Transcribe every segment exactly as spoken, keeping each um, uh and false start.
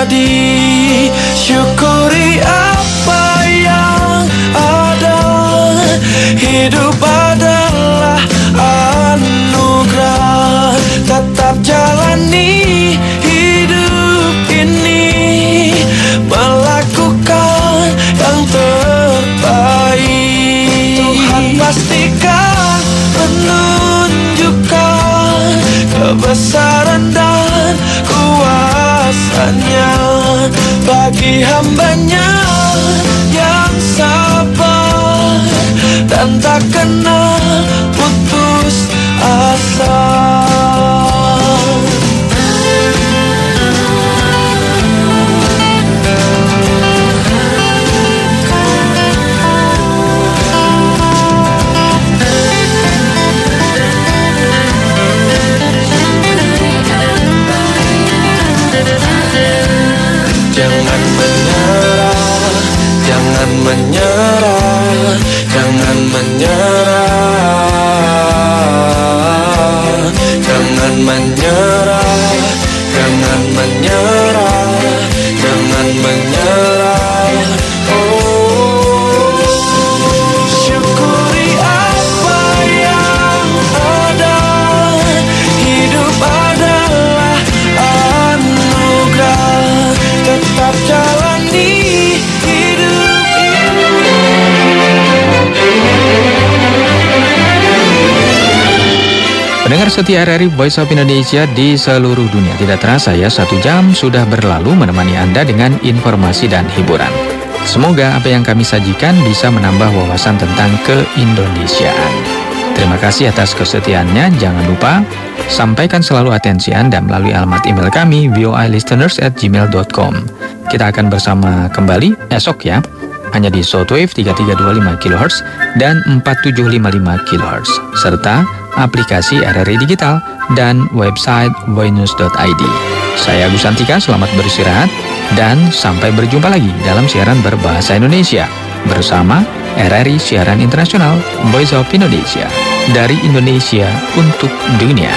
terjadi. Syukuri apa yang ada. Hidup adalah anugerah. Tetap jalani hidup ini, melakukan yang terbaik. Tuhan pastikan menunjukkan kebesaran dan kuasanya bagi hambanya yang sabar dan tak kenal putus asa. Jangan menyerah, jangan menyerah, jangan menyerah, jangan menyerah, jangan menyerah, jangan menyerah. Oh, syukuri apa yang ada. Hidup adalah anugerah. Tetap jalani hidup ini. Pendengar setia R R I Voice of Indonesia di seluruh dunia, tidak terasa ya satu jam sudah berlalu menemani Anda dengan informasi dan hiburan. Semoga apa yang kami sajikan bisa menambah wawasan tentang keindonesiaan. Terima kasih atas kesetiaannya. Jangan lupa sampaikan selalu atensi Anda melalui alamat email kami v o i listeners at gmail dot com. Kita akan bersama kembali esok ya, hanya di shortwave tiga tiga dua lima kilohertz dan empat tujuh lima lima kilohertz, serta aplikasi R R I Digital dan website voinews dot i d. Saya Agus Santika, selamat beristirahat dan sampai berjumpa lagi dalam siaran berbahasa Indonesia bersama R R I Siaran Internasional Voice of Indonesia, dari Indonesia untuk dunia.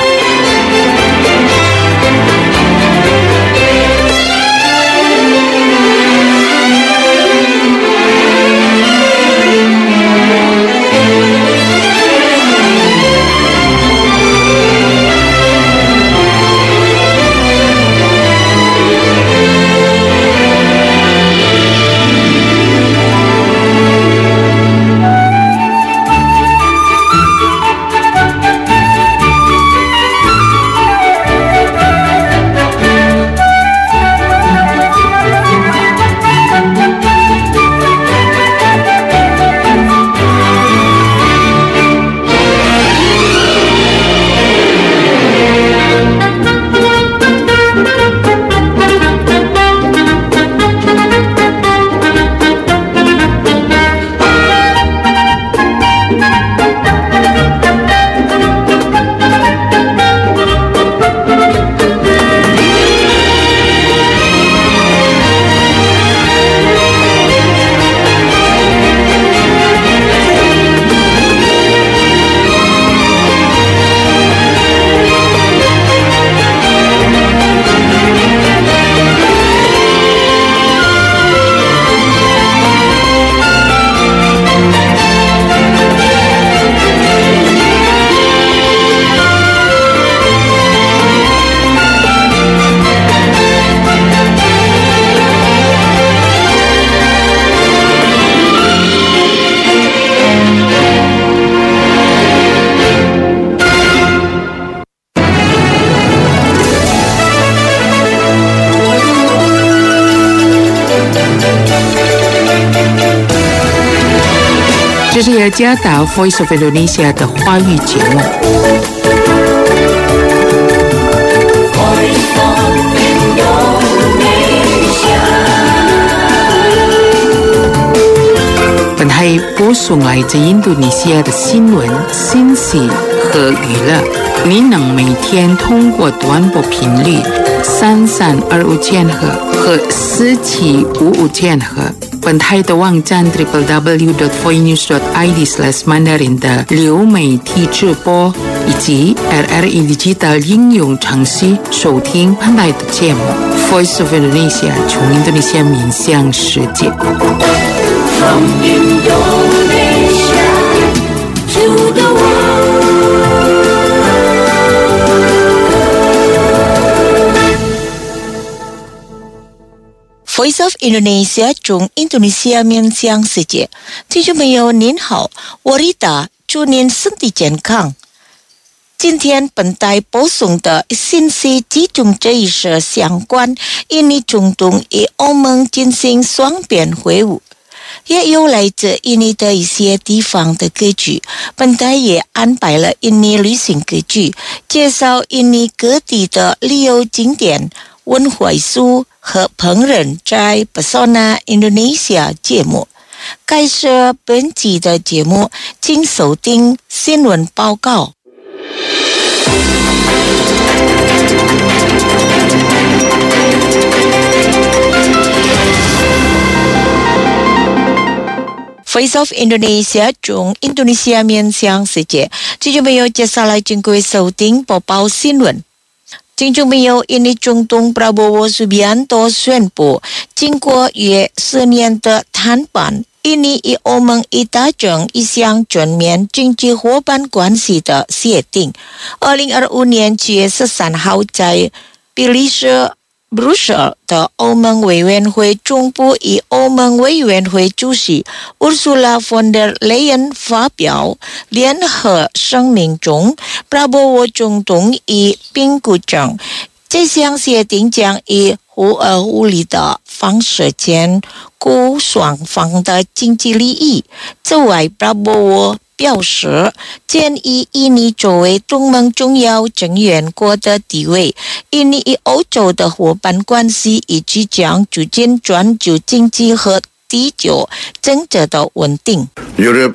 这是由加达 Voice of Indonesia 的华语节目。本台播送来自印度尼西亚的新闻、信息和娱乐。您能每天通过短波频率三三二五千赫和四七五五千赫。本台的网站 double-u double-u double-u dot voinews dot i d slash mandarin 的流媒体直播，以及 R R I Digital 应用程序收听本台的节目 Voice of Indonesia 从印度尼西亚面向世界。 From Indonesia to the world. Voice of Indonesia 从印度尼西亚面向世界。听众朋友您好，我Rita，祝您身体健康。今天本台播送的信息集中这一是相关印尼中东与欧盟进行双边会晤，也有来自印尼的一些地方的歌剧。本台也安排了印尼旅行歌剧，介绍印尼各地的旅游景点、文化艺术和烹饪在 Pesona Indonesia 节目。开始本集的节目，请收听新闻报告。Voice of Indonesia 从印度尼西亚面向世界。听众朋友，接下来请各位收听播报新闻。听众朋友，印尼总统 Prabowo Subianto 宣布，经过约四年的谈判，印尼与欧盟已达成一项全面经济伙伴关系的协定。二零二五年七月十三号在比利时布鲁塞尔的欧盟委员会总部与欧盟委员会主席 Ursula von der Leyen 发表联合声明中，布拉波沃总统已评估中，这项协定将以互尔互利的方式兼顾双方的经济利益。此外，布拉波沃表示，建议印尼作为东盟重要成员国的地位，印尼与欧洲的伙伴关系以及将促进全球经济和地球政治的稳定。 Europe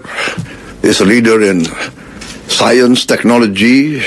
is a leader in science, technology,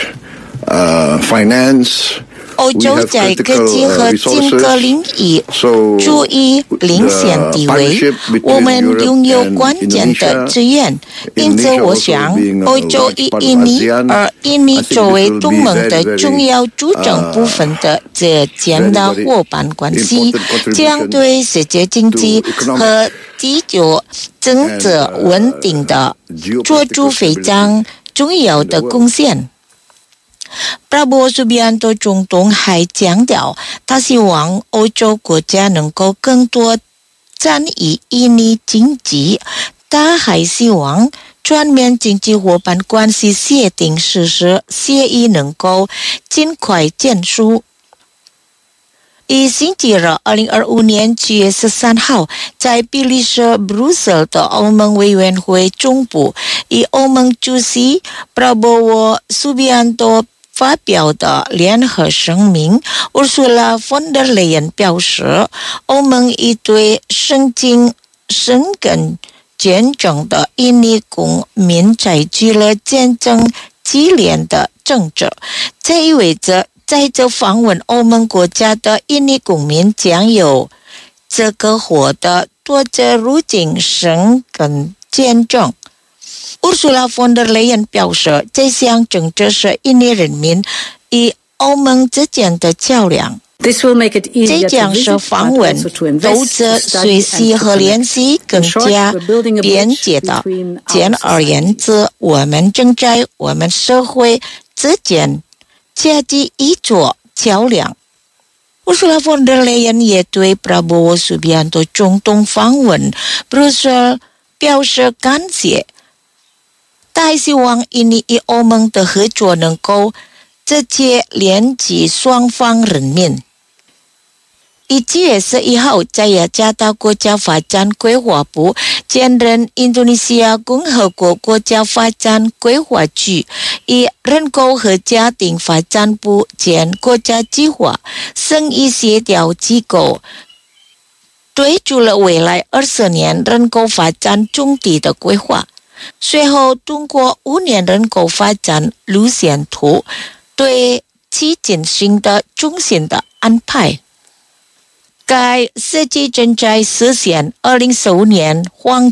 uh, finance. 欧洲在科技和经各领域处于领先地位，我们拥有关键的资源，因此我想欧洲与印尼，而印尼作为东盟的重要组成部分的这间的伙伴关系，将对世界经济和地球政治稳定的做出非常重要的贡献。Prabowo Subianto 总统还强调，他希望欧洲国家能够更多参与印尼经济，他还希望全面经济伙伴关系协定实施协议能够尽快结束。一星期日，二零二五年七月十三号，在比利时布鲁塞尔的欧盟委员会总部，以欧盟主席 Prabowo Subianto发表的联合声明 Ursula von der Leyen 表示，欧盟已对申请申根签证的印尼公民采取了坚贞激烈的政策，这意味着在这访问欧盟国家的印尼公民将有这个获得多者入境申根签证。Ursula von der Leyen 表示，这项政策是印尼人民与欧盟之间的桥梁。这将使访问、投资、学习和联系更加便捷的。简而言之，我们正在我们社会之间建立一座桥梁。Ursula von der Leyen 也对 Prabowo Subianto 总统访问布鲁塞尔表示感谢。他希望印尼与欧盟的合作能够直接连接双方人民。一月十一号，在雅加达国家发展规划部兼任印度尼西亚共和国国家发展规划局，以人口和家庭发展部兼国家计划生意协调机构推出了未来二十年人口发展总体的规划。随后通过五年人口发展路线图对其进行的中心的安排。该设计正在实现二零十五年黄金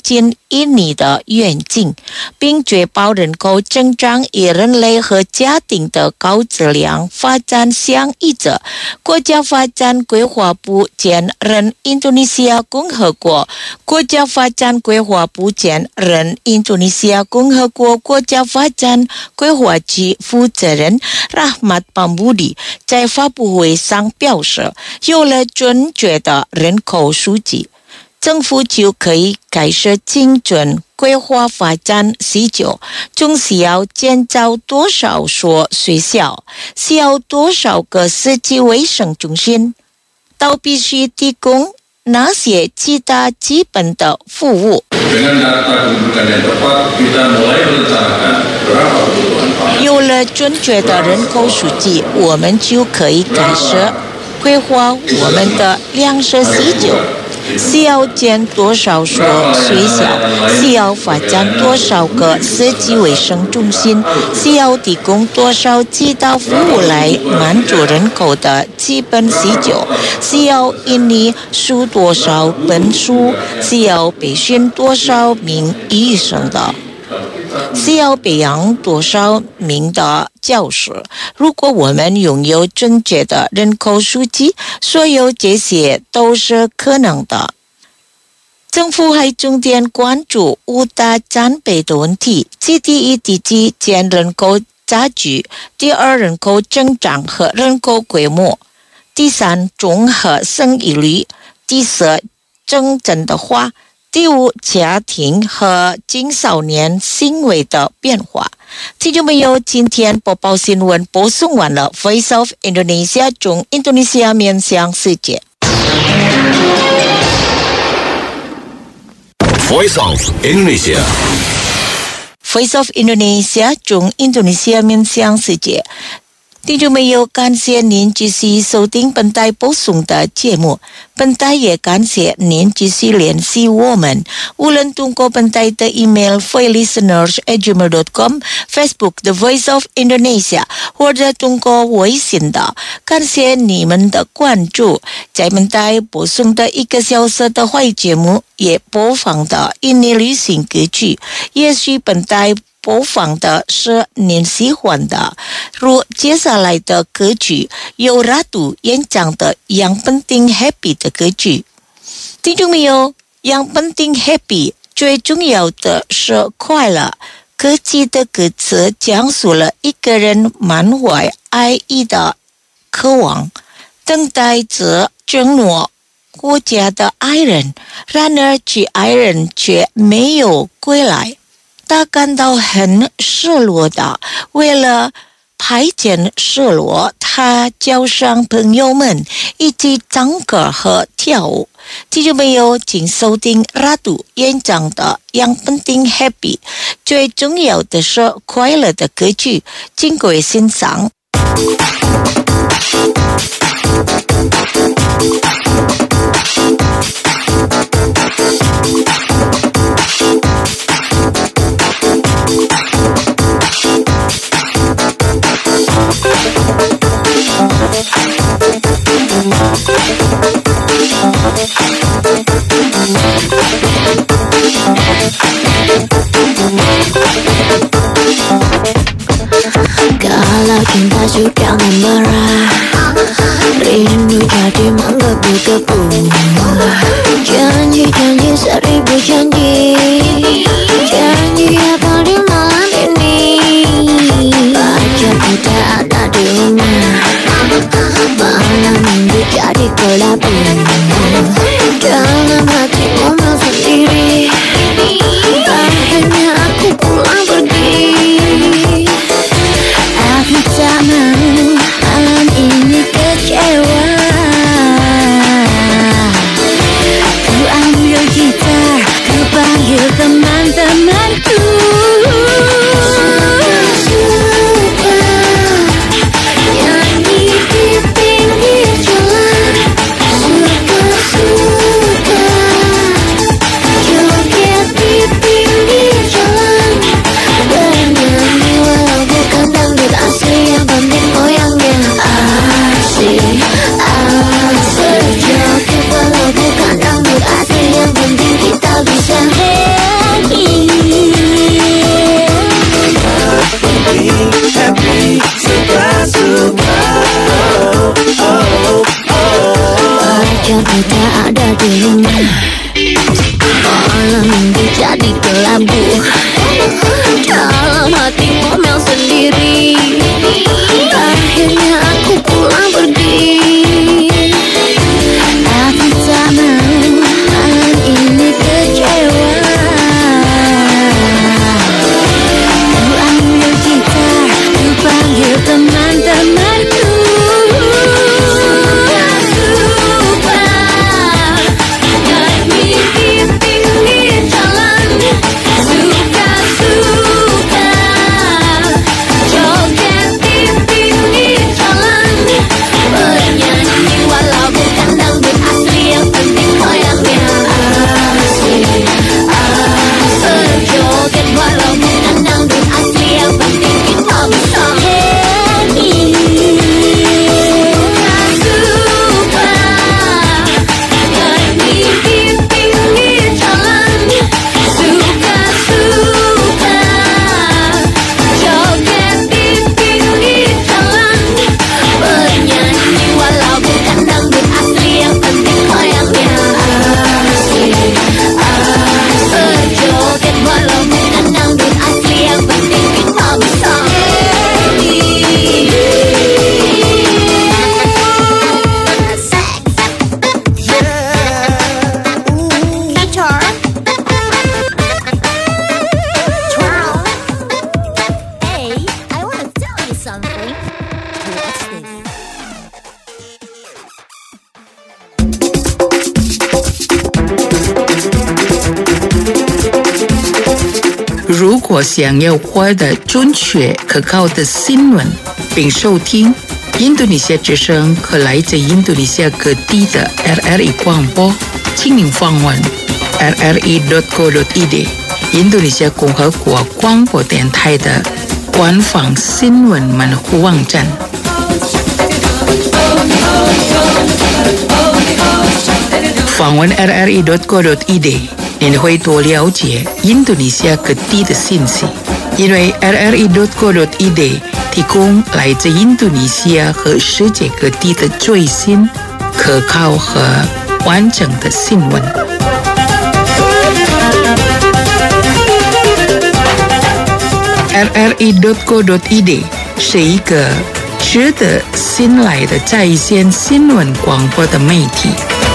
印尼的愿景，并确保人口增长与人类和家庭的高质量发展相一致。国家发展规划部兼任印度尼西亚共和国国家发展规划部兼任印度尼西亚共和国国家发展规划局负责人 Rahmat Pambudi 在发布会上表示，有了准确的人口数据，政府就可以开始精准规划发展需求，中需要建造多少所学校，需要多少个社区卫生中心，都必须提供哪些其他基本的服务。有了准确的人口数据，我们就可以开始规划我们的粮食需求，需要建多少所学校，需要发展多少个社区卫生中心，需要提供多少其他服务来满足人口的基本需求，需要印尼书多少本书，需要培训多少名医生的，需要培养多少名的教师。如果我们拥有准确的人口数据，所有这些都是可能的。政府还重点关注五大战备的问题：第一，地基建人口差距；第二，人口增长和人口规模；第三，综合生育率；第四，政治的化；第五，家庭和青少年行为的变化。听众朋友，今天播报新闻播送完了 Voice of Indonesia 中印度尼西亚面向世界。 Voice of Indonesia Voice of Indonesia 中印度尼西亚面向世界。听众朋友，感谢您继续收听本台播送的节目，本台也感谢您继续联系我们，无论通过本台的 email voice listeners at gmail dot com Facebook The Voice of Indonesia 或者通过微信的，感谢你们的关注。在本台播送的一个小时的华语节目也播放的印尼旅行歌曲，也许本台播放的是您喜欢的，如接下来的歌曲由 Ratu 演唱的 Yang Penting Happy 的歌曲。听众朋友， Yang Penting Happy 最重要的是快乐。歌曲的歌词讲述了一个人满怀爱意的渴望，等待着承诺国家的爱人，然而其爱人却没有归来。他感到很失落的，为了排解失落，他叫上朋友们一起唱歌和跳舞。听众朋友，请收听 Ratu 演唱的 Yang Penting Happy 最重要的是快乐的歌曲，请各位欣赏。 Kalau cinta sudah membara, rindu jadi menggebu-gebu. Janji-janji seribu janji, janji apa di malam ini? Pacar tidak ada di rumah, malam minggu jadi kelabu. Dalam hati ngomong sendiri, akhirnya aku pulang pergi. Aku tak mau malam ini kecewa. Ku ambil gitar, ku panggil teman-temanku. Nyanyi di pinggir jalan, biar kita ada di rumah. Malam minggu jadi kelabu. Dalam hati ngomel sendiri. Akhirnya aku pulang pergi. Aku tak mau malam ini kecewa. Ku ambil gitar, ku panggil teman-temanku. 如果想要获得准确可靠的新闻，并收听印度尼西亚之声和来自印度尼西亚各地的 R R I 广播，请您访问 r r i dot co dot i d 印度尼西亚共和国广播电台的官方新闻门户网站。访问 r r i dot co dot i d， 您会多了解印度尼西亚各地的信息，因为 r r i dot co dot i d 提供来自印度尼西亚和世界各地的最新、可靠和完整的新闻。r r i dot co dot i d 是一个值得信赖的在线新闻广播的媒体。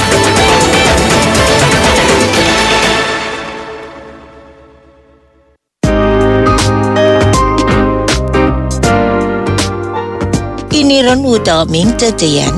Ini Renwu de Ming de Dian.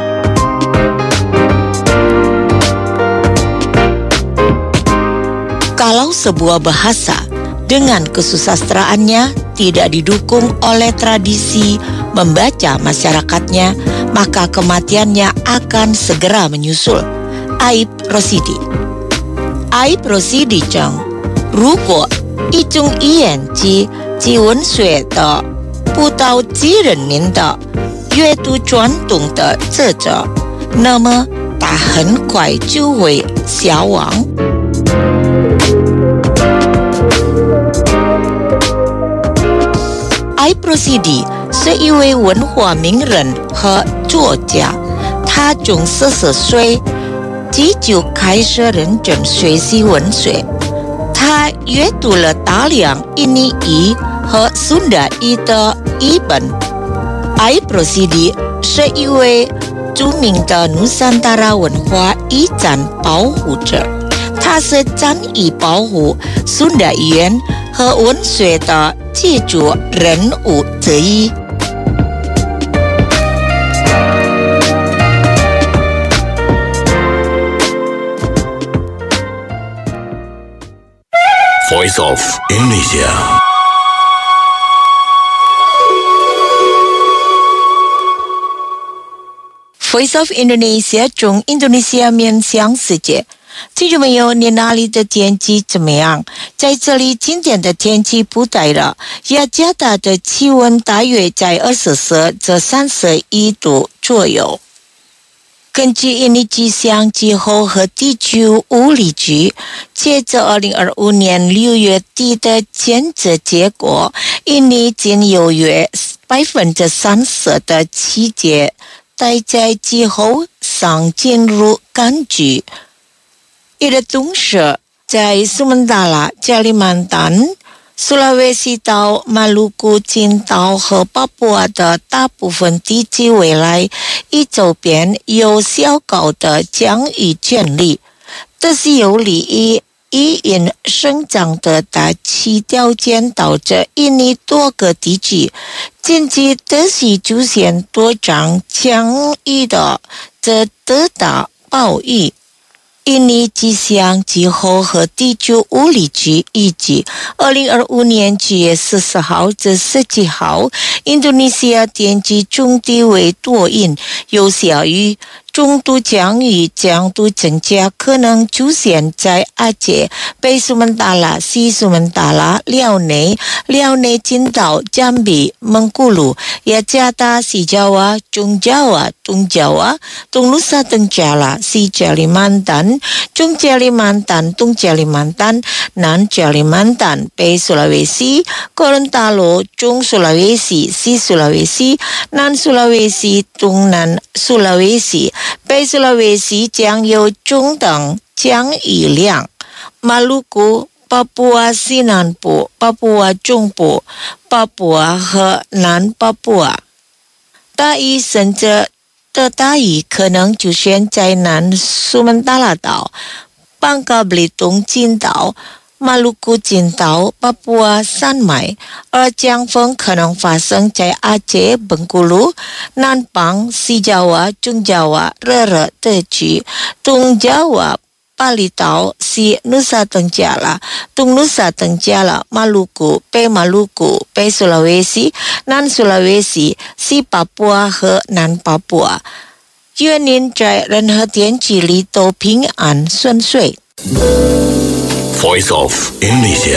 Kalau sebuah bahasa dengan kesusastraannya tidak didukung oleh tradisi membaca masyarakatnya, maka kematiannya akan segera menyusul. Aib Rosidi. Aib Rosidi 中，如果一种语言及及文学的不到几人民的阅读传统的这者，那么它很快就会消亡。Aib Rosidi 是一位文化名人和作家，他从四十岁即就开始认真学习文学，他阅读了大量印尼语和苏达语的译本。Aib Rosidi 是一位著名的努桑达拉文化遗产保护者，他是参与保护苏达语言和文学的基础人物之一。 Voice of Indonesia. Voice of Indonesia 中印度尼西亚面向世界。听众朋友，你那里的天气怎么样？在这里，今天的天气不太热，雅加达的气温大约在二十四至三十一度左右。根据印尼气象气候和地区物理局截至二零二五年六月底的监测结果，印尼仅有约百分之三十的季节待在之后想进入柑橘。一个同时在苏门答腊、加里曼丹、苏拉威西岛、马鲁古群岛和巴布亚的大部分地区未来以周边有小高的降雨建立，这是有利于伊因生长的大气条件导致印尼多个地区近期都是出现多场降雨的这特大暴雨。印尼气象气候和地质物理局预计二零二五年七月十四号至十七号印度尼西亚天气中低为多云，有小雨，中度降雨强度增加，可能出现在阿杰、北苏门答腊、西苏门答腊、辽内、辽内群岛、jambi、蒙古鲁、雅加达、西爪哇、中爪哇、东爪哇、东努沙登加拉、西加里曼丹、中加里曼丹、东加里曼丹、南加里曼丹、北苏拉威西、哥伦达罗、中苏拉威西、西苏拉威西、南苏拉威西、东南苏拉威西、北苏拉威西将有中等降雨量。马鲁古、巴布亚西南部、巴布亚中部、巴布亚和南巴布亚，大雨甚至的大雨可能出现在南苏门答腊岛、邦加布里东群岛、马鲁古群岛、巴布亚山脉，而强风可能发生在阿杰、本古鲁、南邦、西爪哇、中爪哇、热热地区、东爪哇、巴厘岛、西努沙登加拉、东努沙登加拉、马鲁古、北马鲁古、北苏拉威西、南苏拉威西、西巴布亚和南巴布亚。愿您在任何天气里都平安顺遂。 Voice of Indonesia。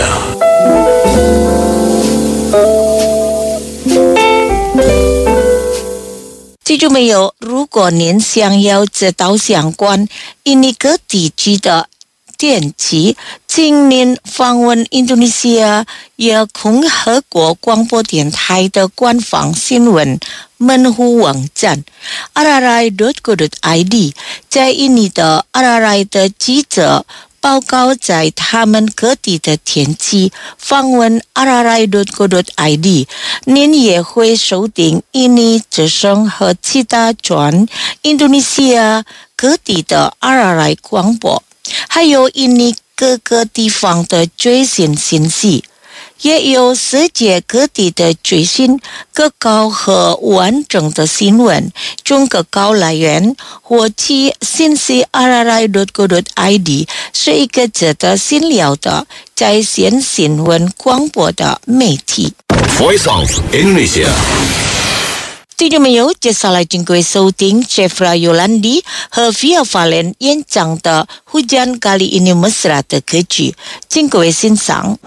记住没有？如果您想要知道相关印尼各地区的天气，请您访问印度尼西亚也共和国广播电台的官方新闻门户网站 r r i dot co dot i d， 在印尼的 r r i 的记者报告在他们各地的天气，访问 r r i dot co dot i d， 您也会收听印尼之声和其他全印度尼西亚各地的 r r i 广播，还有印尼各个地方的最新信息，也有世界各地的最新可靠和完整的新闻。中可靠来源或其信息 r r i dot co dot i d 是一个值得信赖的在线新闻广播的媒体。 Voice of Indonesia。 听众朋友，接下来请各位收听 Chefra Yolandi 和 Via Valen 演唱的 Hujan Kali Ini Mesra 的歌曲，请各位欣赏。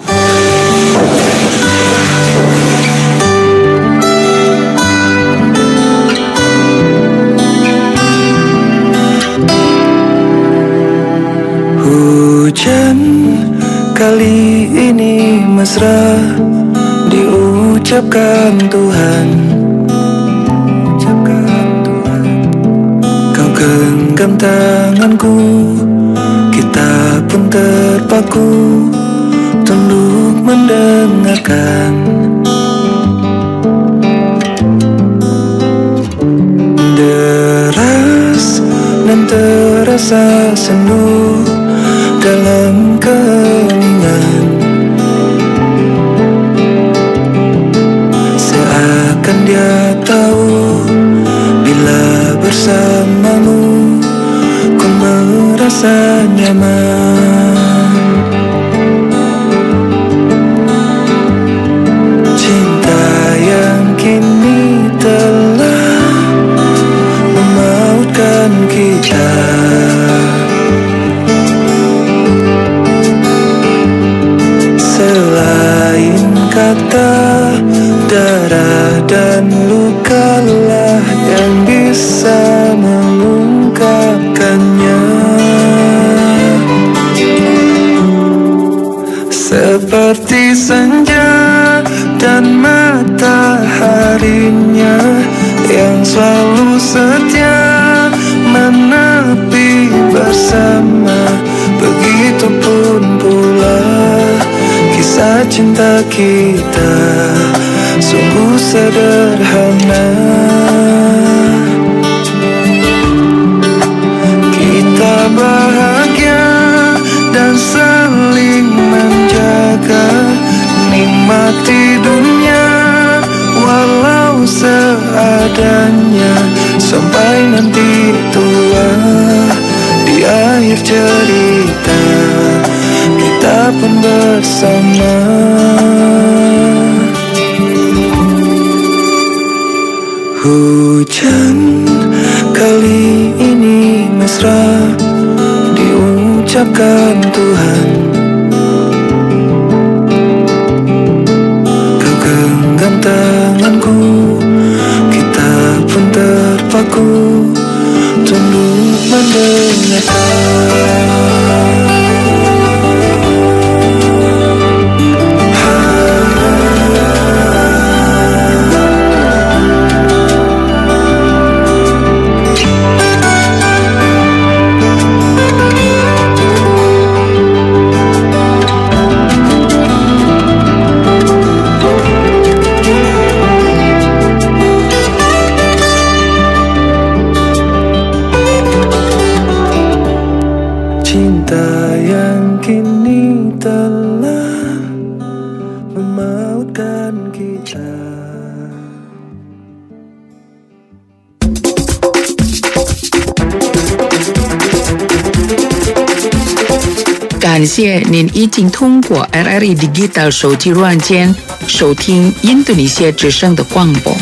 Hujan kali ini mesra diucapkan Tuhan. Kau genggam tanganku, kita pun terpaku tunduk mendengarkan. Deras dan terasa sendu dalam keheningan, seakan dia tahu bila bersamamu ku merasa nyaman. Cinta yang kini telah memautkan kita, selain kata darah dan lukalah yang bisa mengungkapkannya. setia menepi bersama. Begitupun pula kisah cinta kita sungguh sederhana. Kita bahagia dan saling menjaga, nikmati dunia walau seadanya, sampai nanti tua di akhir cerita kita pun bersama. Hujan kali ini mesra diucapkan Tuhan. Kau genggam tanganku, kita pun terpaku tunduk mendengarkan. kita. 感谢您已经通过 R R I Digital 手机软件收听印度尼西亚之声的广播。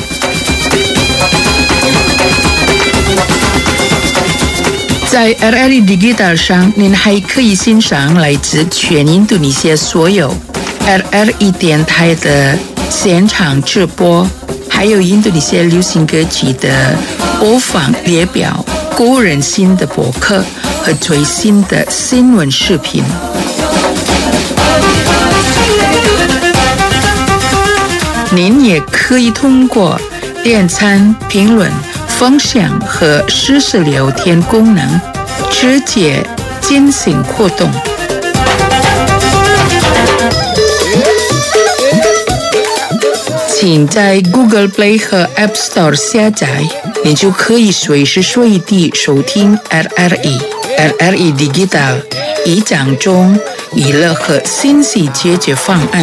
在 R R I Digital 上，您还可以欣赏来自全印度尼西亚所有 R R I 电台的现场直播，还有印度尼西亚流行歌曲的播放列表、个人新的博客和最新的新闻视频。您也可以通过点赞、评论、分享和实时聊天功能直接进行互动。请在 Google Play 和 App Store 下载，你就可以随时随地收听 R R I。R R I Digital 以讲中娱乐和信息解决方案。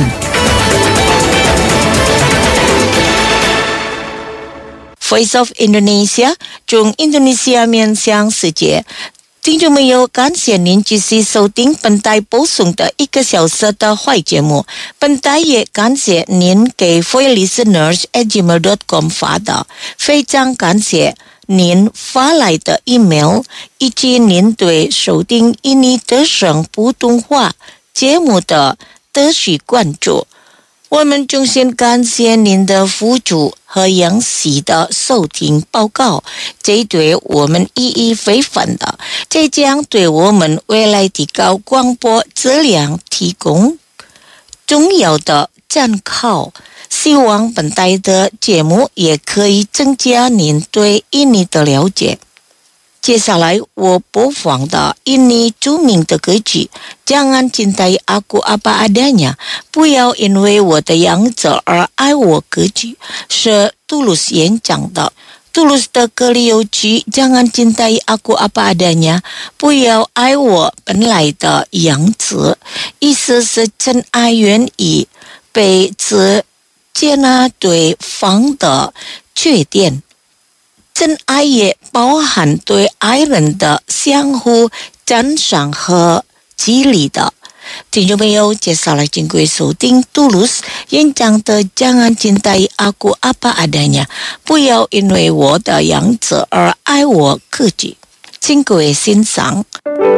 Voice of Indonesia 中印度尼西亚面向世界。听众朋友，感谢您继续收听本台播送的一个小时的坏节目。本台也感谢您给 voicelisteners at gmail dot com 发的，非常感谢您发来的 email 以及您对收听印尼德声普通话节目的持续关注。我们衷心感谢您的付出和详细的收听报告，这对我们意义非凡的，这将对我们未来提高广播质量提供重要的参考。希望本台的节目也可以增加您对印尼的了解。接下来我播放的印尼著名的歌曲 Jangan Cintai Aku Apa Adanya 不要因为我的样子而爱我歌曲，是杜鲁斯演讲的。杜鲁斯的歌里有句 Jangan Cintai Aku Apa Adanya 不要爱我本来的样子，意思是真爱愿意被只接纳对方的缺点。真爱也包含对爱人的相互赞赏和激励的。听众朋友，接下来请各位收听杜鲁斯演讲的 Jangan Cintai Aku Apa Adanya 不要因为我的样子而爱我歌曲，请各位欣赏。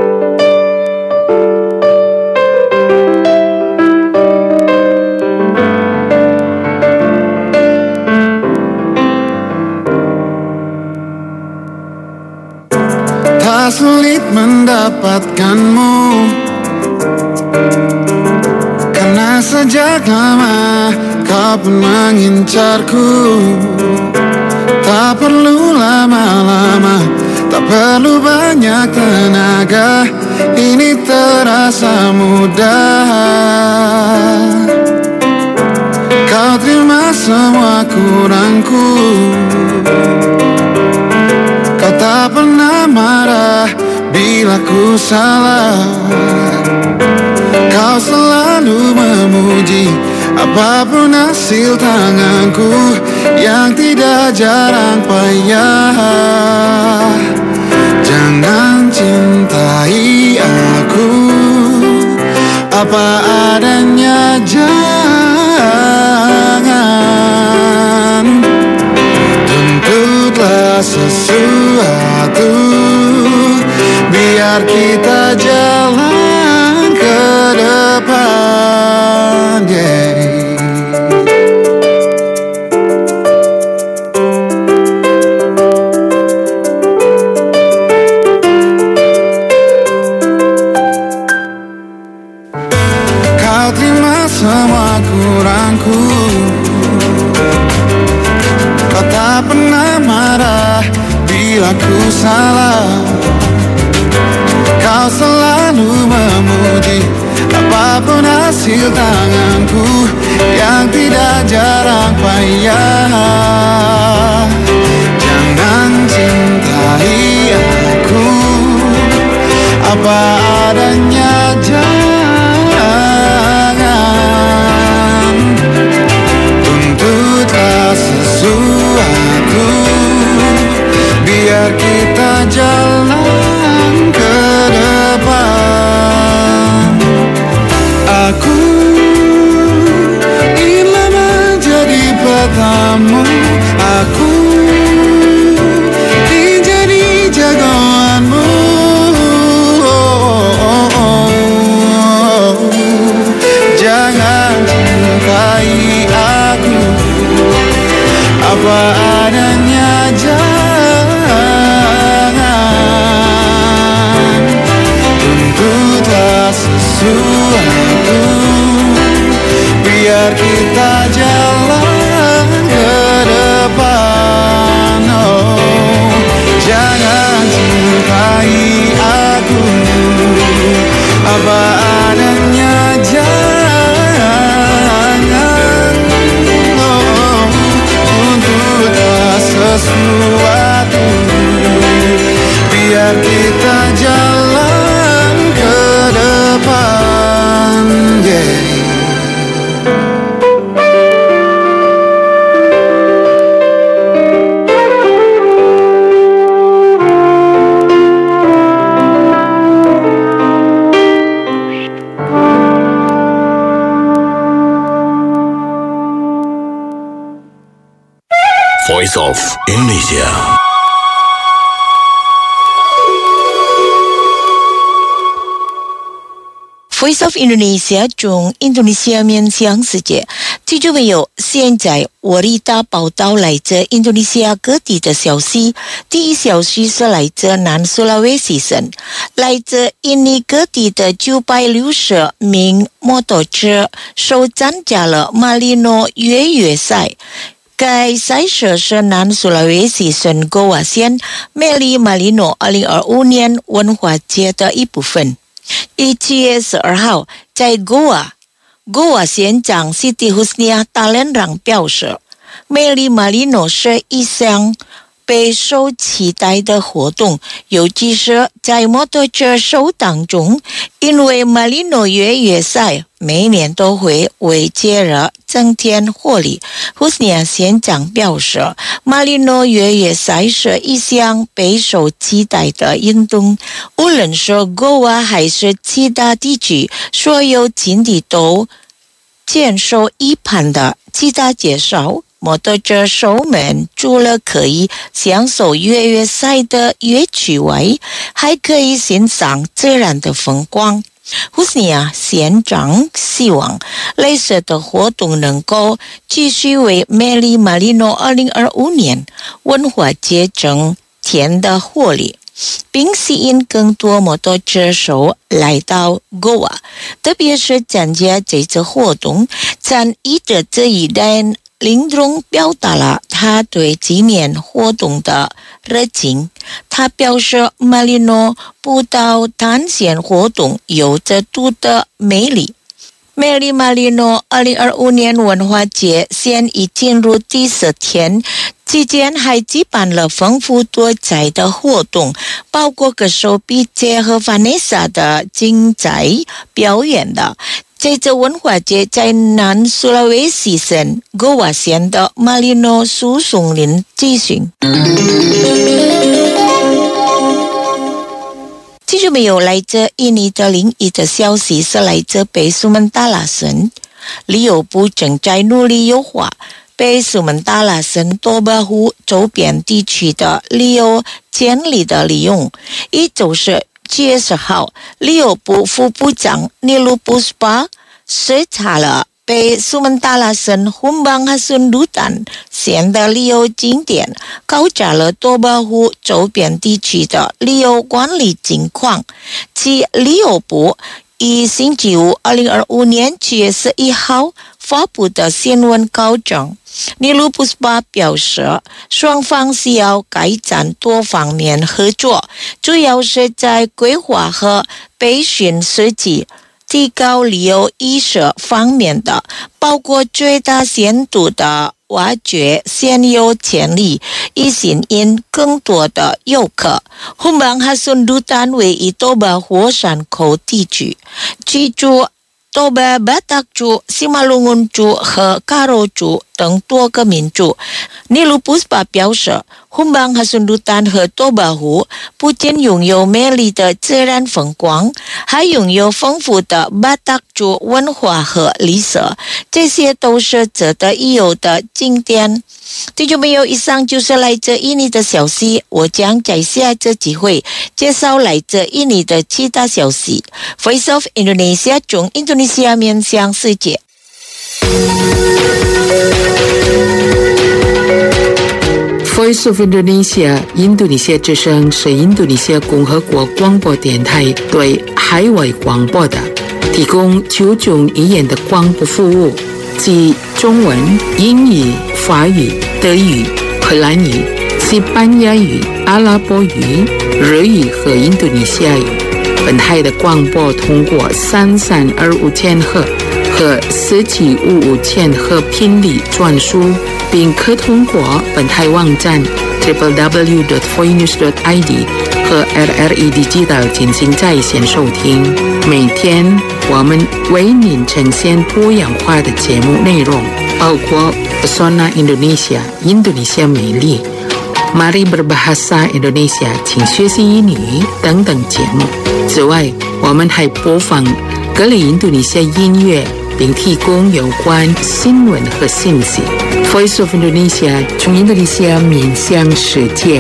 Tak sulit mendapatkanmu, karena sejak lama kau pun mengincarku. tak perlu lama-lama, tak perlu banyak tenaga, ini terasa mudah. Kau terima semua kurangku, kau tak pernah marah bila ku salah. Kau selalu memuji apapun hasil tanganku yang tidak jarang payah. Jangan cintai aku apa adanya, jangan tuntutlah sesuatu, biar kita jalan ke depan, yeah. Kau terima semua kurangku, kau tak pernah marah bila ku salah. Kau selalu memuji apapun hasil tanganku yang tidak jarang payah. Jangan cintai aku apa adanya, jangan tuntutlah sesuatu, biar kita jalan ke depan. Aku ingin menjadi petamu, aku ingin jadi jagoanmu. Oh, oh, oh. Jangan cintai aku apa adanya, jangan tuntutlah sesuatu, biar kita jalan ke depan. Oh, jangan cintai aku apa adanya, jangan oh, tuntutlah sesuatu, biar kita jalan ke depan, yeah. Voice of Indonesia. Voice of Indonesia 中印度尼西亚面向世界，听众朋友，现在我丽达报道来自印度尼西亚各地的消息。第一消息是来自南苏拉威西省，来自印尼各地的九百六十名摩托车手参加了马里诺越野赛。该赛事是南苏拉威西省戈瓦县梅里马里诺二零二五年文化节的一部分。七月十二号，在戈瓦，戈瓦县长 Siti Husnia Talendang 表示，梅里马里诺是一项备受期待的活动，尤其是在摩托车手当中，因为马里诺越野赛每年都会为节日增添活力。胡斯尼亚县长表示，马里诺越野赛是一项备受期待的运动，无论是国外还是其他地区，所有境地都接受一般的。其他介绍，摩托车手们除了可以享受越野赛的乐趣外，还可以欣赏自然的风光。胡斯尼亚县长希望类似的活动能够继续为梅里马里诺二零二五年文化节增添的活力，并吸引更多摩托车手来到戈瓦，特别是参加这次活动参与的这一代林中表达了他对纪念活动的热情。他表示马里诺步道探险活动有着独特魅力。美丽马里诺二零二五年文化节现已进入第四天，期间还举办了丰富多彩的活动，包括歌手毕节和 Vanessa 的精彩表演的。这次文化节在南苏拉威西省戈瓦县的马里诺树松林举行。继续没有来自印尼的另一则消息是来自北苏门答腊省，旅游部正在努力优化北苏门答腊省多巴湖周边地区的旅游潜力的利用。也就是七月十号，旅游部副部长尼鲁布斯巴视察了北苏门答腊省红邦哈顺鲁丹县的旅游景点，考察了多巴湖周边地区的旅游管理情况。其旅游部于星期五二零二五年七月十一号发布的新闻稿中，尼鲁布斯巴表示，双方需要改善多方面合作，主要是在规划和培训设计、提高旅游意识方面的，包括最大限度的挖掘现有潜力，以吸引更多的游客。红邦哈顺鲁丹位于多巴湖山口地区，居住多巴巴达族、西马龙恩族和卡罗族等多个民族。尼鲁布斯巴表示，红邦哈顺鲁丹和多巴湖不仅拥有美丽的自然风光，还拥有丰富的巴达族文化和历史，这些都是值得一游的景点。听众朋友，以上就是来自印尼的消息，我将在下次机会介绍来自印尼的其他消息。Voice of Indonesia 从印度尼西亚面向世界。 Voice of Indonesia 印度尼西亚之声是印度尼西亚共和国广播电台对海外广播的提供九种语言的广播服务，即中文、英语、法语、德语、荷兰语、西班牙语、阿拉伯语、日语和印度尼西亚语。本台的广播通过三三二五千赫和四七五五千赫频率转输，并可通过本台网站 double-u double-u double-u dot voinews dot i d 和 R R E Digital 进行在线收听。每天我们为您呈现多样化的节目内容，包括 Pesona Indonesia 印度尼西亚美丽、Mari Berbahasa Indonesia 请学习英语等等节目。此外，我们还播放各类印度尼西亚音乐，并提供有关新闻和信息。Voice of Indonesia 从印度尼西亚面向世界。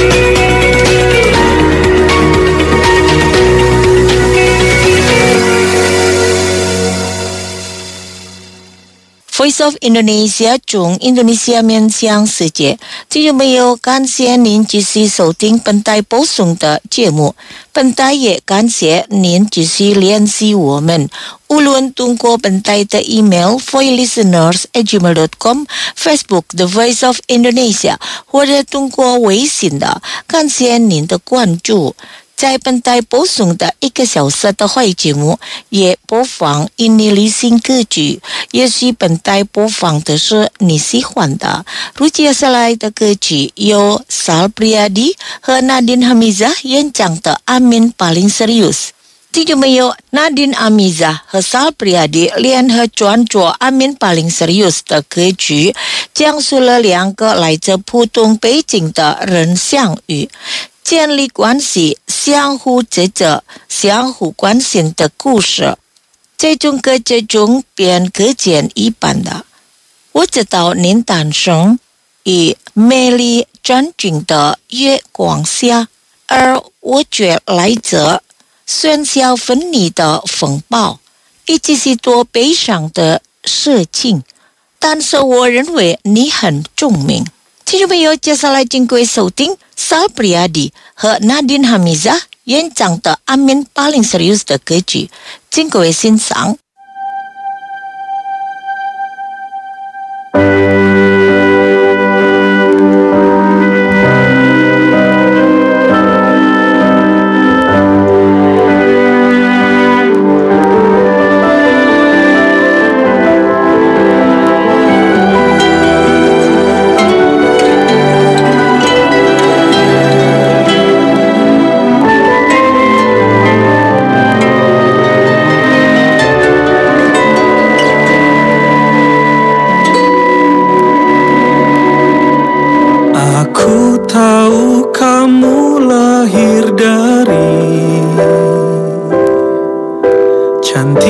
Voice of Indonesia 从印度尼西亚面向世界。听众朋友，感谢您继续收听本台播送的节目。本台也感谢您继续联系我们，无论通过本台的 email voicelisteners at gmail dot com、Facebook The Voice of Indonesia， 或者通过微信的。感谢您的关注。在本台播送的一个小时的会节目，也播放印尼流行歌曲，也许本台播放的是你喜欢的。如接下来的歌曲由 Sal Priadi 和 Nadine Hamizah 演唱的 Amin Paling Serius。听众朋友， Nadine Hamizah 和 Sal Priadi 联合创作 Amin Paling Serius 的歌曲，讲述了两个来自不同背景的人相遇，建立关系，相互支持，相互关心的故事。这种歌这种便可见一斑的。我知道您诞生于美丽真正的月光下，而我却来自喧嚣纷离的风暴，以及许多悲伤的事情。但是我认为你很聪明。听众朋友，接下来请各位收听 Sal Priadi 和 Nadine Hamizah 演唱的 Amin Paling Serius 的歌曲，请各位欣赏。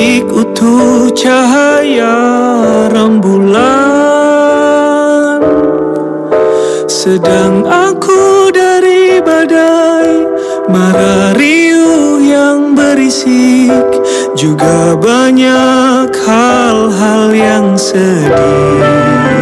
titik utuh cahaya rembulan. Sedang aku dari badai mara riuh yang berisik, juga banyak hal-hal yang sedih.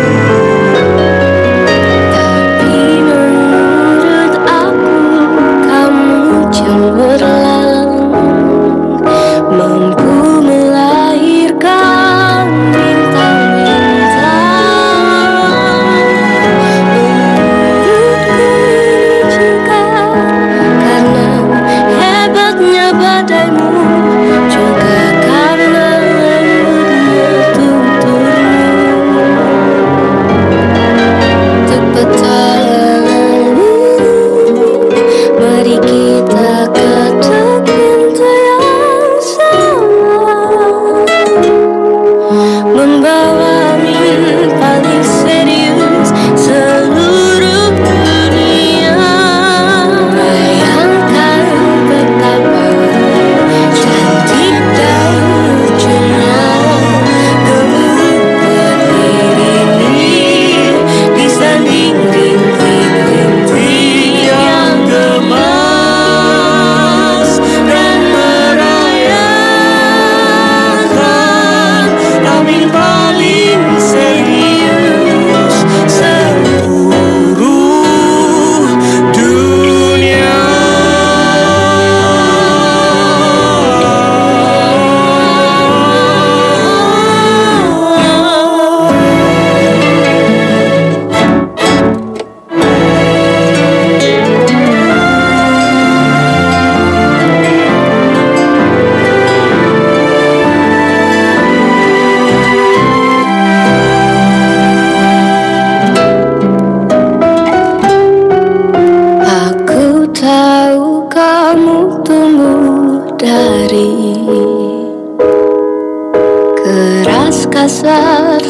kasar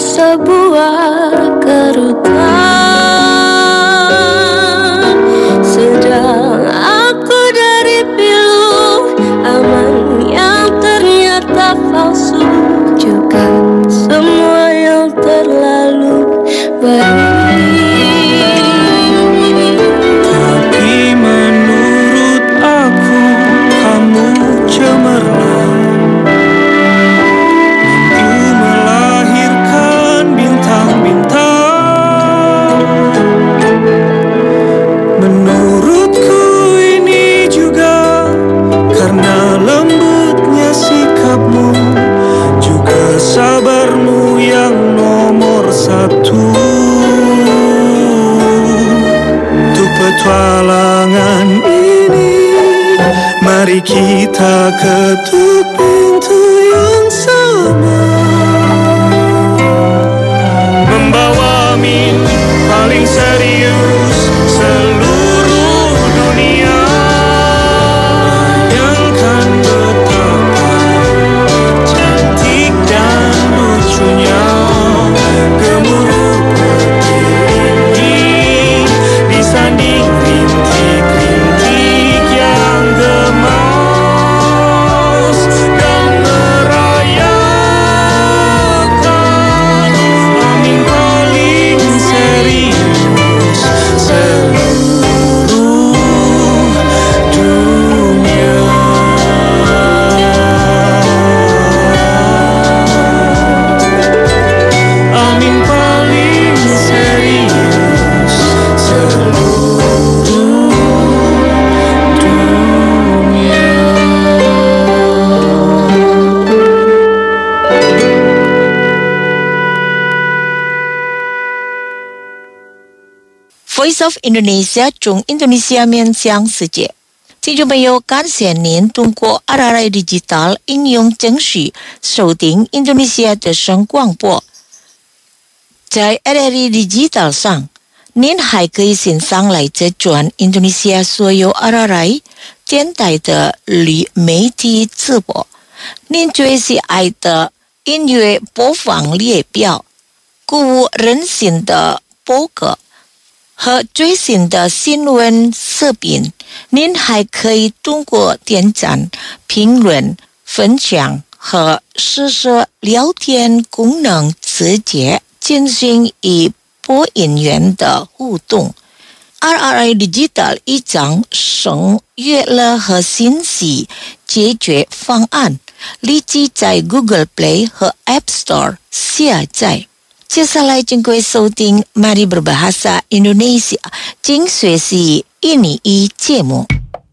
sebuah kerutan. Sedang aku dari pilu aman yang ternyata palsu, juga semua yang terlalu baik. Tapi menurut aku kamu cemerlang, mampu melahirkan bintang-bintang. Menurutku ini juga karena lembutnya sikapmu, juga sabarmu yang nomor satu. Untuk petualangan ini, mari kita ketuk pintu yang sama, membawa mimpi paling serius seluruh dunia, yang kan betapa cantik dan lucunya gemuruh petir disanding rintik-rintik yang gemas, dan merayakan amin paling serius seluruh dunia. Amin paling serius seluruh dunia. Voice of Indonesia 中印度尼西亚面向世界。听众朋友，感谢您通过 R R I Digital 应用程序收听印度尼西亚的声广播。在 R R I Digital 上，您还可以欣赏来自全印度尼西亚所有 R R I 电台的旅媒体直播。您最喜爱的音乐播放列表、鼓舞人心的播客和最新的新闻视频，您还可以通过点赞、评论、分享和实时聊天功能直接进行与播音员的互动。R R I Digital 一张省娱乐和信息解决方案，立即在 Google Play 和 App Store 下载。接下来请各位收听 Mari Berbahasa Indonesia 精学习印尼语节目。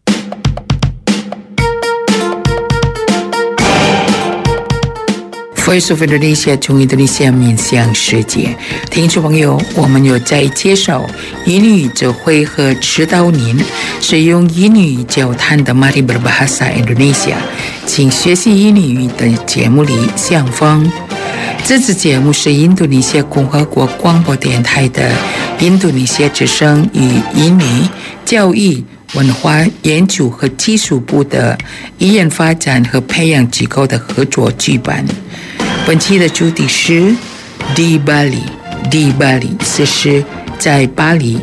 Voice of Indonesia 从 Indonesia 面向世界，听众朋友，我们有在介绍印尼语就会和指导您使用印尼语交谈的 Mari Berbahasa Indonesia 请学习印尼语的节目里相逢。这次节目是印度尼西亚共和国广播电台的印度尼西亚之声与印尼教育文化研究和技术部的语言发展和培养机构的合作举办。本期的主题是 Di Bali Di Bali 这是在巴黎。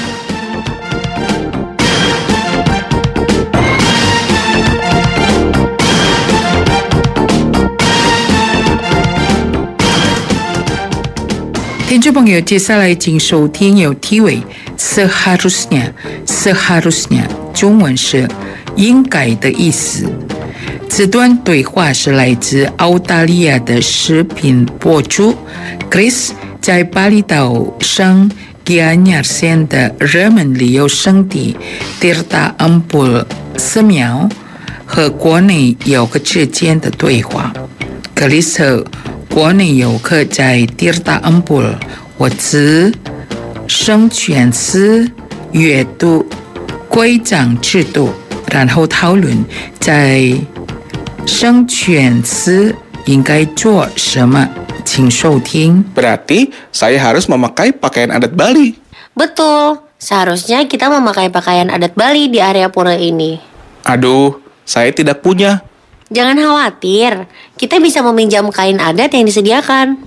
听众朋友，接下来请收听有题为 Seharusnya Seharusnya 中文是应该的意思。这段对话是来自澳大利亚的视频博主 Chris 在巴厘岛省 Gianyar 县的热门旅游胜地 Tirta Empul 寺庙和国内游客之间的对话。 Chris 和国内游客在 Tirta Empul 或者圣泉寺阅读规章制度，然后讨论在圣泉寺应该做什么，请收听。 Berarti saya harus memakai pakaian adat Bali. Betul, seharusnya kita memakai pakaian adat Bali di area pura ini. Aduh, saya tidak punya. Jangan khawatir, kita bisa meminjam kain adat yang disediakan.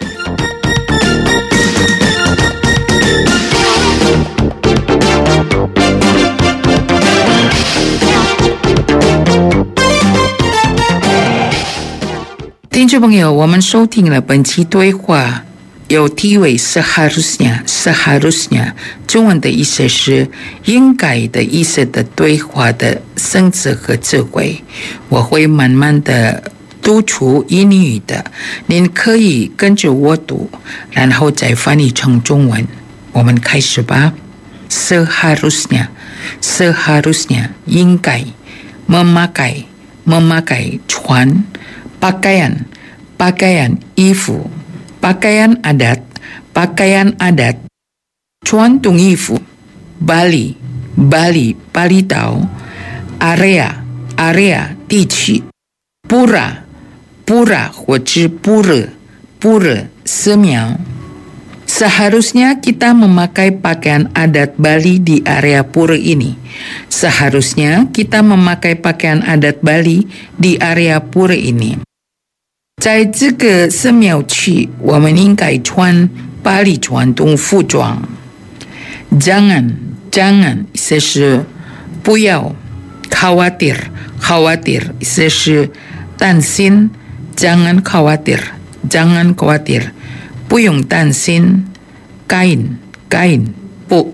Teman-teman 听众朋友，我们收听了本期对话，有题为 Seharusnya Seharusnya 中文的意思是应该的意思的对话的生词和智慧。我会慢慢的读出印尼语的，您可以跟着我读，然后再翻译成中文。我们开始吧。 Seharusnya Seharusnya 应该 memakai memakai 穿 pakaian pakaian 衣服 pakaian adat pakaian adat 传统衣服 Bali Bali 巴厘岛 area area 地区 pura pura 或者 pura pura 寺庙。 Seharusnya kita memakai pakaian adat Bali di area pura ini. Seharusnya kita memakai pakaian adat Bali di area pura ini. 在这个寺庙区，我们应该穿巴黎传统服装。Jangan, jangan 意思是不要。Khawatir, khawatir 意思是担心。Jangan khawatir, jangan khawatir 不用担心。kain, kain 布。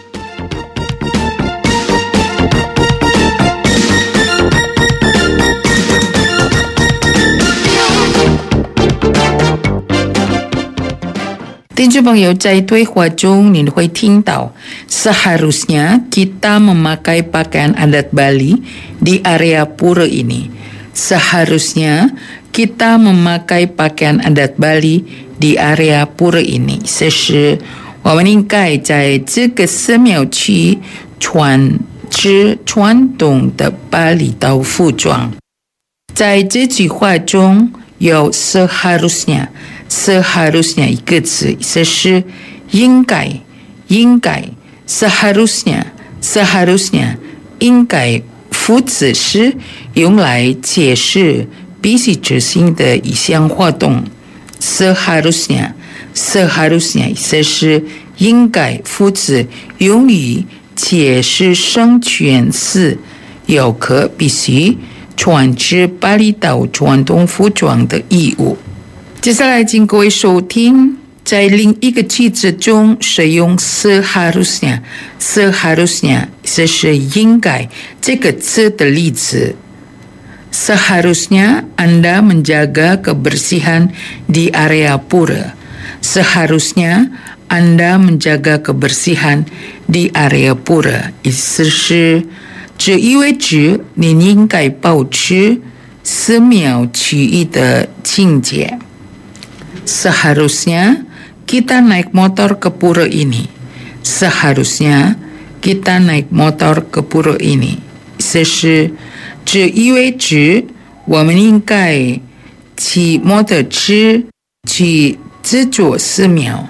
听众朋友，在对话中您会听到 Seharusnya kita memakai pakaian adat Bali di area pura ini. Seharusnya kita memakai pakaian adat Bali di area pura ini. 这是我们应该在这个寺庙区穿着传统的巴厘岛服装。在这句话中有 seharusnya seharusnya 一个词，这是应该应该 seharusnya seharusnya 应该副词是用来解释必须执行的一项活动。 seharusnya seharusnya 意思是应该副词用于解释圣泉寺游客必须传至巴厘岛传统服装的义务。接下来请各位收听，在另一个句子中使用 seharusnya seharusnya 这是应该这个词的例子。Seharusnya Anda menjaga kebersihan di area pura. Seharusnya Anda menjaga kebersihan di area pura. 意思是这意味着你应该保持寺庙区域的清洁。Seharusnya kita naik motor ke pura ini. Seharusnya kita naik motor ke pura ini. 意思是这意味着我们应该骑摩托车去这座寺庙。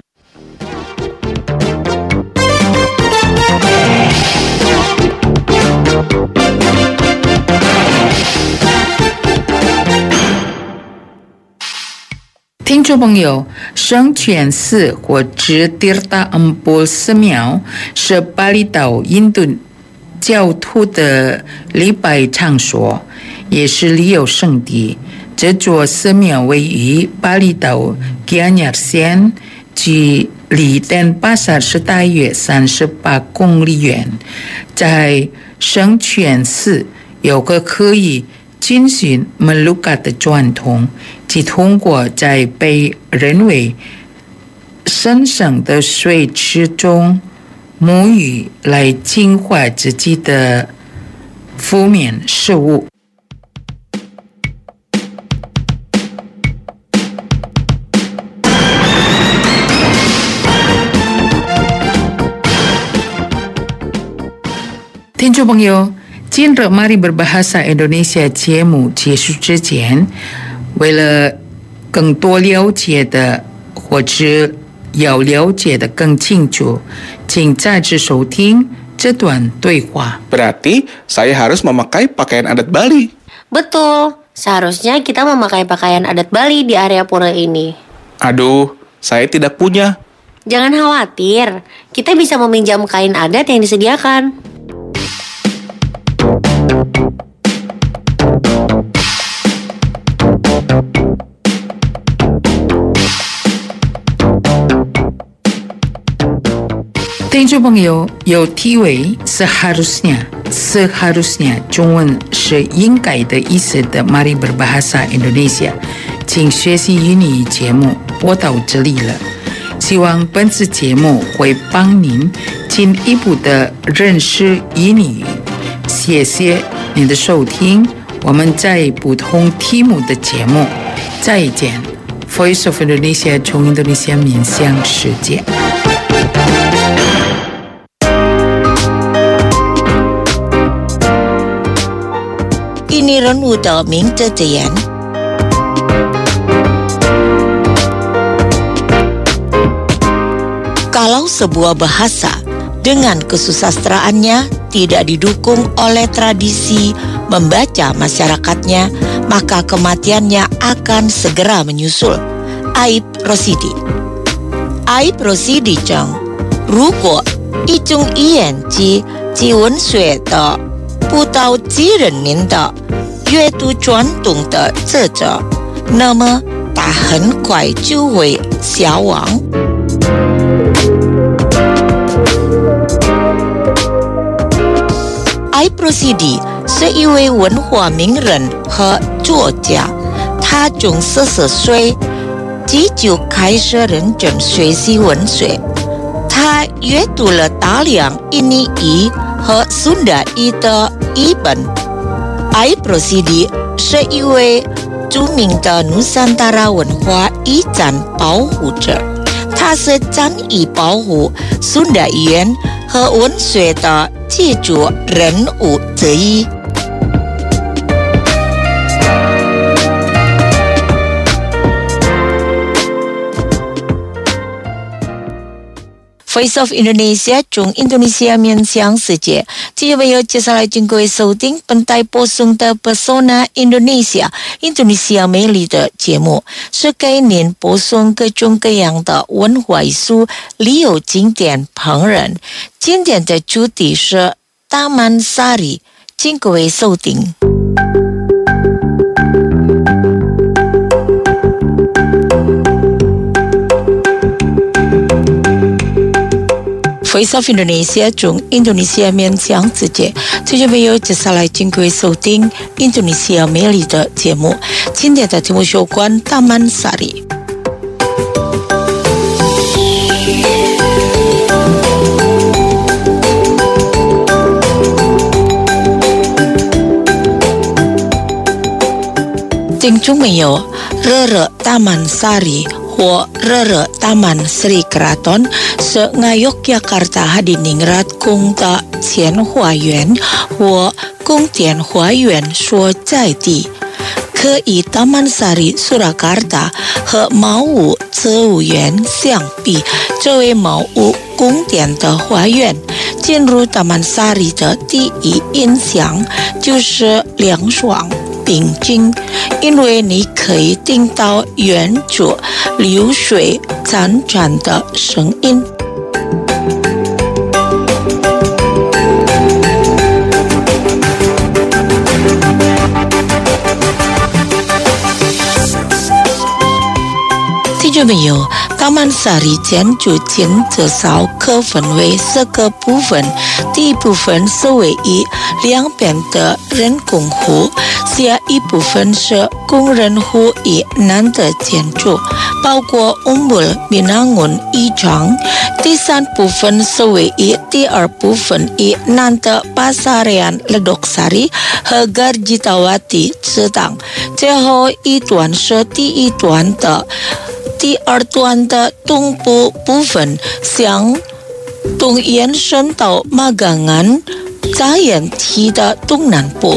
听众朋友，圣泉寺或者 Tirta Empul 寺庙是巴厘岛印度教徒的礼拜场所，也是旅游胜地。这座寺庙位于巴厘岛 Gianyar 县，距离丹巴萨是大约三十八公里远。在圣泉寺有个可以进行 Melukat 的传统，即通过在被认为神圣的水池中沐浴来净化自己的负面事物。听众朋友，今日 Mari Berbahasa Indonesia 节目结束之前，为了更多了解的或者要了解的更清楚，请再次收听这段对话。 Berarti saya harus memakai pakaian adat Bali. Betul, seharusnya kita memakai pakaian adat Bali di area pura ini. Aduh, saya tidak punya. Jangan khawatir, kita bisa meminjam kain adat yang disediakan. 听众朋友，有题为 seharusnya seharusnya 中文是应该的意思的 Mari Berbahasa Indonesia 请学习英语节目播到这里了。希望本次节目会帮您进一步的认识英语。谢谢您的收听，我们在不同题目的节目再见。Voice of Indonesia 从印度尼西亚面向世界。 Ini renungan minta tian. Kalau sebuah bahasa dengan kesusastraannya tidak didukung oleh tradisi membaca masyarakatnya, maka kematiannya akan segera menyusul. Aib Rosidi. Aib Rosidi 中，如果一种语言及及文学的不到几人民的阅读传统的作者，那么它很快就会消亡。Aib Rosidi 是一位文化名人和作家，他从四十岁即就开始认真学习文学，他阅读了大量印尼语和苏达语的译本。Aib Rosidi 是一位著名的努桑达拉文化遗产保护者，他是参与保护苏达语言和文学的记住人物之一。Voice of Indonesia 从印度尼西亚面向世界。继续为有接下来经各位收听本台播送的 Pesona Indonesia 印度尼西亚美丽的节目，是给您播送各种各样的文化艺术、旅游景点、烹饪。今天的主题是 Taman Sari，请各位收听。 Voice of Indonesia 中印度尼西亚面向世界，这就没有接下来经过收听印度尼西亚美丽的节目。今天的节目有关 Taman Sari。听众朋友，热热 Taman Sari 或热热 Taman Sri Kraton 是在 Yogyakarta Hadiningrat 宫的前花园或宫殿花园所在地，可以 Taman Sari Surakarta 和茅屋植物园相比，作为茅屋宫殿的花园，进入 Taman Sari 的第一印象就是凉爽平静，因为你可以听到远处流水潺潺的声音。听众朋友，Taman Sari 建筑群至少可分为四个部分。第一部分是位于两边的人工湖，下一部分是工人湖以南的建筑，包括 Umbul Binangun 一场。第三部分是位于第二部分以南的 Pasarian Ledok Sari 和 Garjitawati 之档。最后一段是第一段的第二段的东部部分，向东延伸到Magangan扎眼梯的东南部。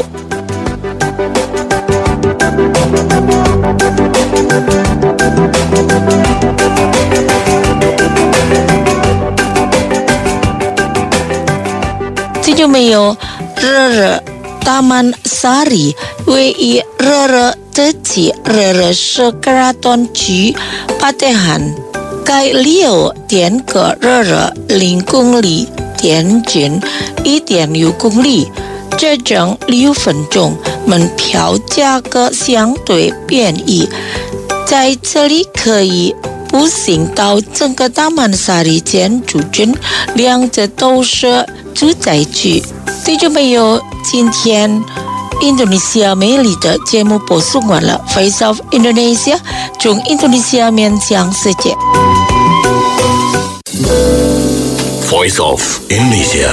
听众朋友，热热 Taman Sari 位于热热的起热热市 Kraton 区 Patehan， 该六点个热热零公里，点近一点六公里，这整六分钟，门票价格相对便宜，在这里可以步行到整个 Taman Sari 建筑群，两者都是住宅区。听众朋友，今天印度尼西亚美丽的节目播送完了。Voice of Indonesia 从印度尼西亚面向世界。 Voice of Indonesia。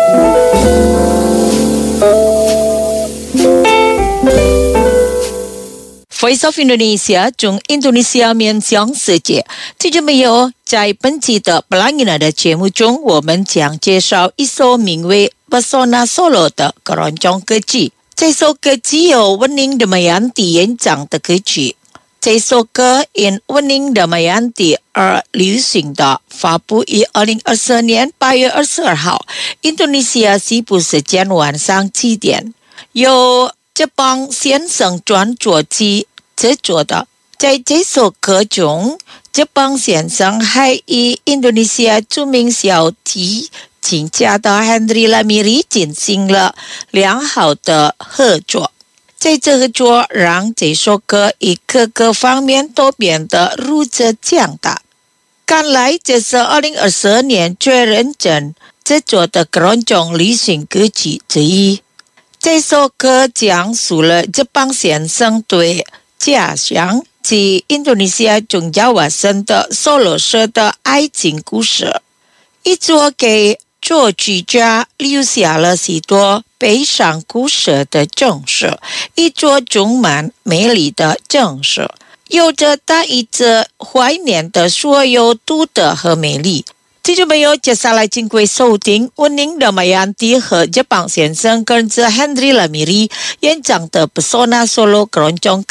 Voice of Indonesia 从印度尼西亚面向世界。听众朋友，在本期的布兰吉纳的节目中，我们将介绍一首名为 Pesona Solo 的keroncong歌剧。这首歌剧由温宁Damayanti演唱的歌曲。这首歌因温宁Damayanti而流行的，发布于二零二四年八月二十二号，印度尼西亚西部时间晚上七点，由这帮先生专作机制作的。在这首歌中，这帮先生还与印度尼西亚著名小提琴家的 Henry Lamiri 进行了良好的合作。在这合作让这首歌以各个方面都变得如此强大。看来这是二零二四年最认真制作的keroncong流行歌曲之一。这首歌讲述了这帮先生对家乡及印度尼西亚宗教瓦森的索罗社的爱情故事，一座给作曲家留下了许多悲伤故事的正史，一座充满美丽的正史，有着大一直怀念的所有独特和美丽。听众朋友，接下来经过收听温宁Damayanti和这帮先生跟着 Henry Lamiri 演唱的 Pesona Solo keroncong